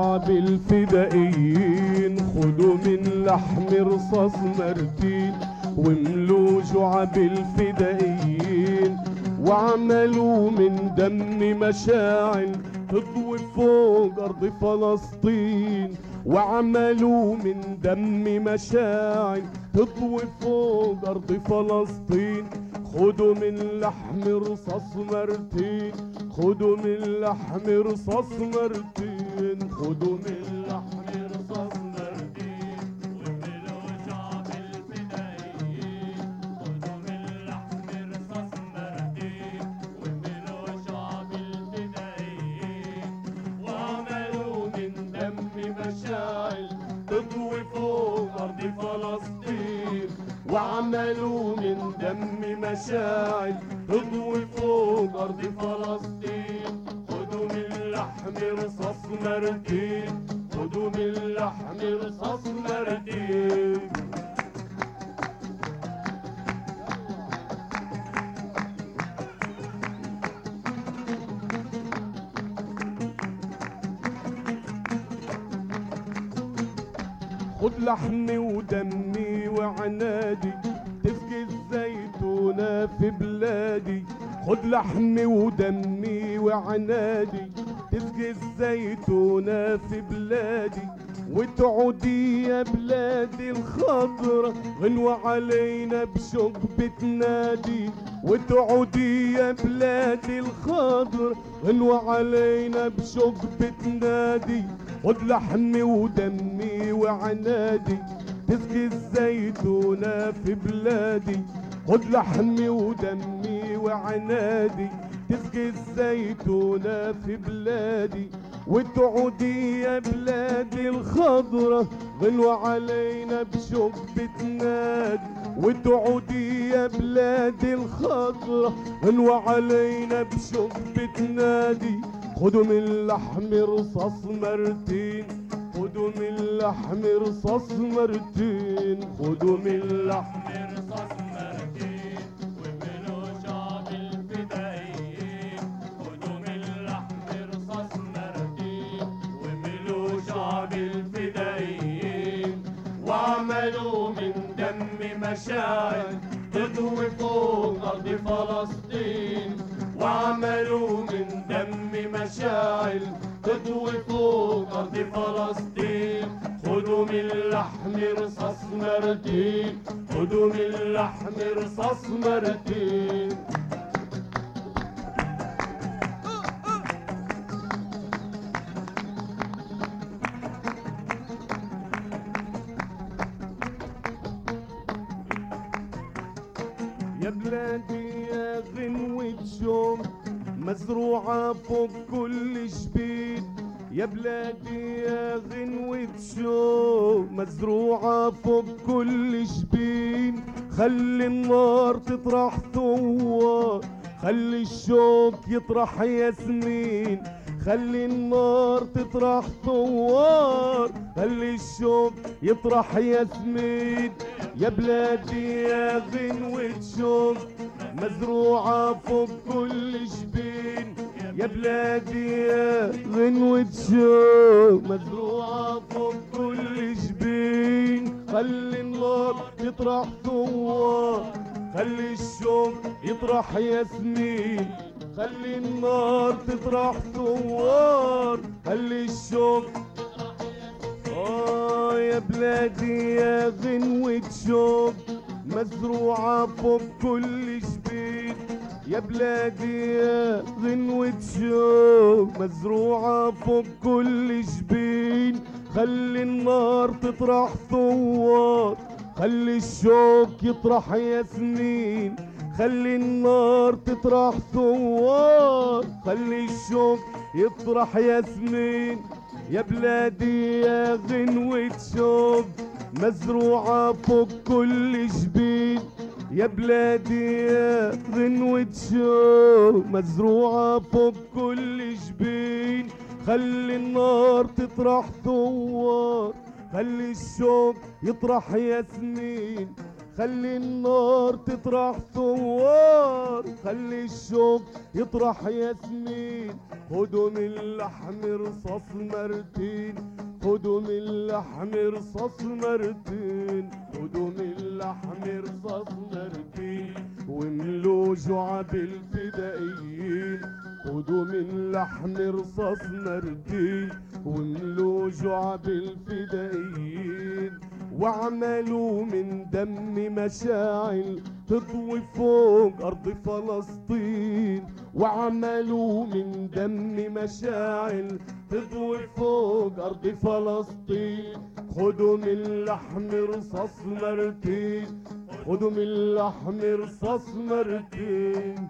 شعب الفدائيين خدوا من لحم رصاص مرتين واملوا شعب الفدائيين وعملوا من دم مشاعل تضوي فوق أرض فلسطين وعملوا من دم مشاعل تضوي فوق أرض فلسطين خدوا من لحم رصاص مرتين خدوا من لحم رصاص مرتين خدوا من لحم رصاص مرتين واملوا شعب الفدائيين خدوا من لحم رصاص مرتين واملوا شعب الفدائيين وعملوا من دم مشاعل تضوي فوق أرض فلسطين وعملوا من دم مشاعل تضوي فوق أرض فلسطين خدوا من لحم رصاص مرتين خدوا من لحم رصاص مرتين خد لحمي ودمي وعنادي تسقي الزيتونة في بلادي خد لحمي ودمي وعنادي تسقي الزيتونة في بلادي وتعودي يا بلادي الخضرة غنوة علينا بشوق بتنادي وتعودي يا بلادي الخضرة غنوة علينا بشوق بتنادي خد لحمي ودمي وعنادي تسقي الزيتونة في بلادي خد لحمي ودمي وعنادي تسقي الزيتونة في بلادي وتعودي يا بلادي الخضرة غنوة علينا بشوق بتنادي وتعودي يا بلادي الخضرة غنوة علينا بشوق بتنادي خدوا من لحم رصاص مرتين خدوا من لحم رصاص مرتين خدوا من لحم رصاص مرتين واملوا شعب الفدائيين خدوا من لحم رصاص مرتين واملوا شعب الفدائيين وعملوا من دم مشاعل تضوي فوق أرض فلسطين وعملوا من دم مشاعل تضوي فوق أرض فلسطين خدوا من لحم رصاص مرتين خدوا من لحم رصاص مرتين يا بلادي يا غنوة شوم مزروعة فوق كل جبين يا بلادي يا غنوة شوم مزروعة فوق كل جبين خلي النار تطرح ثوار خلي الشوك يطرح ياسمين خلي النار تطرح ثوار خلي الشوك يطرح ياسمين يا بلادي يا غنوة شوك مزروعة فوق كل جبين يا بلادي يا غنوة شوك مزروعة فوق كل جبين خلي النار يطرح ثوار خلي الشوك يطرح ياسمين خلي النار تطرح ثوار خلي الشوك يا بلادي يا غنوة شوك مزروعة فوق كل جبين يا بلادي يا غنوة شوك مزروعة فوق كل جبين خلي النار تطرح ثوار خلي الشوك يطرح ياسمين خلي النار تطرح ثوار خلي الشوك يطرح ياسمين يا بلادي يا غنوة شوك مزروعة فوق كل جبين يا بلادي يا غنوة شوك مزروعة فوق كل جبين خلي النار تطرح ثوار خلي الشوك يطرح ياسمين خلي النار تطرح ثوار، خلي الشوق يطرح ياسمين. خدوا من اللحم رصاص مرتين، خدوا من اللحم رصاص مرتين، خدوا من اللحم رصاص مرتين، واملوا جعب الفدائيين. خدوا من لحم رصاص مرتين، واملوا جعب الفدائيين. واعملوا من دم مشاعل تضوي فوق أرض فلسطين. واعملوا من دم مشاعل تضوي فوق أرض فلسطين. خدوا من لحم رصاص مرتين، خدوا من لحم رصاص مرتين.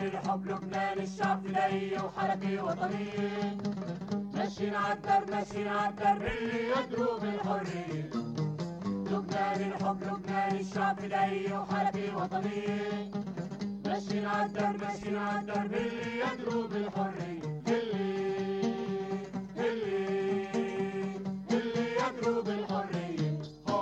الحب لبنان الشعب فدائي وحركي وطني، ماشيين عالدرب ماشيين عالدرب اللي يدروا بالحرية. لبنان الحب لبنان الشعب فدائي وحركي وطني، ماشيين عالدرب ماشيين عالدرب اللي يدروا بالحرية. اللي يدروا بالحرية.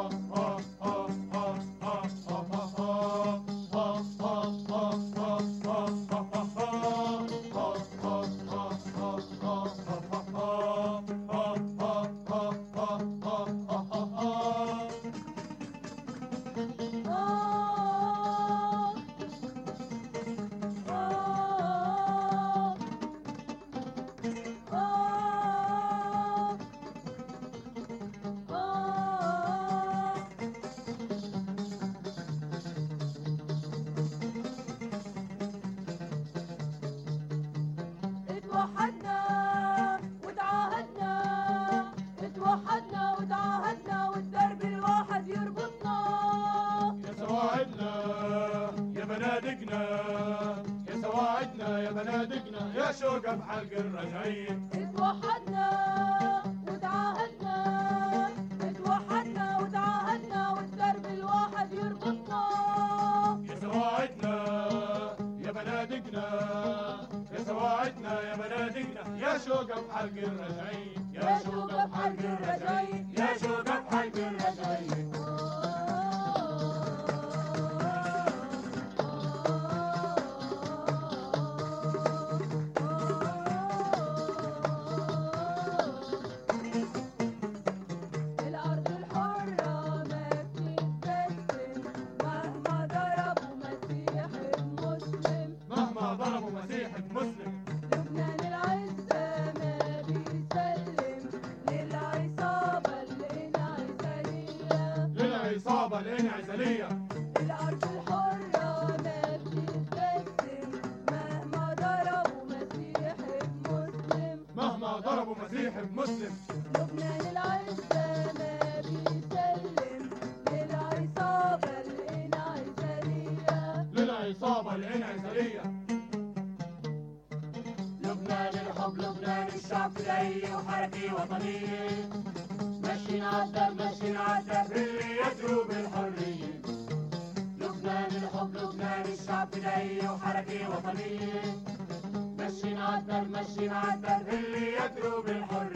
اتوحدنا وتعاهدنا والدرب الواحد يربطنا. يا سواعدنا يا بنادقنا، يا سواعدنا يا بنادقنا، يا شوقة بحلق الرجعية. اتوحدنا وتعاهدنا، اتوحدنا وتعاهدنا والدرب الواحد يربطنا. يا سواعدنا يا بنادقنا، يا سواعدنا يا بنادقنا، يا شوقة بحلق الرجعية. يا شوقة بحلق الرجعية. يا شوقة بحلق الرجعية. الأرض الحرة ما بتتبدل مهما ضربوا مسيح مسلم. مهما ضربوا مسيح مسلم. لبنان العزة ما بيسلم للعصابة الانعزالية. للعصابة الانعزالية. الأرض الحرة ما بتتبدل مهما ضربوا مسيح مسلم. مهما ضربوا مسيح مسلم. لبنان العزة ما بيسلم للعصابة الانعزالية. للعصابة الانعزالية. لبنان الحب لبنان الشعب فدائي وحركي وطني، ماشيين عالدرب ماشيين عالدرب اللي يدروا بالحرية. لبنان الحب لبنان الشعب فدائي وحركي وطني، ماشيين عالدرب ماشيين عالدرب اللي يدروا بالحرية.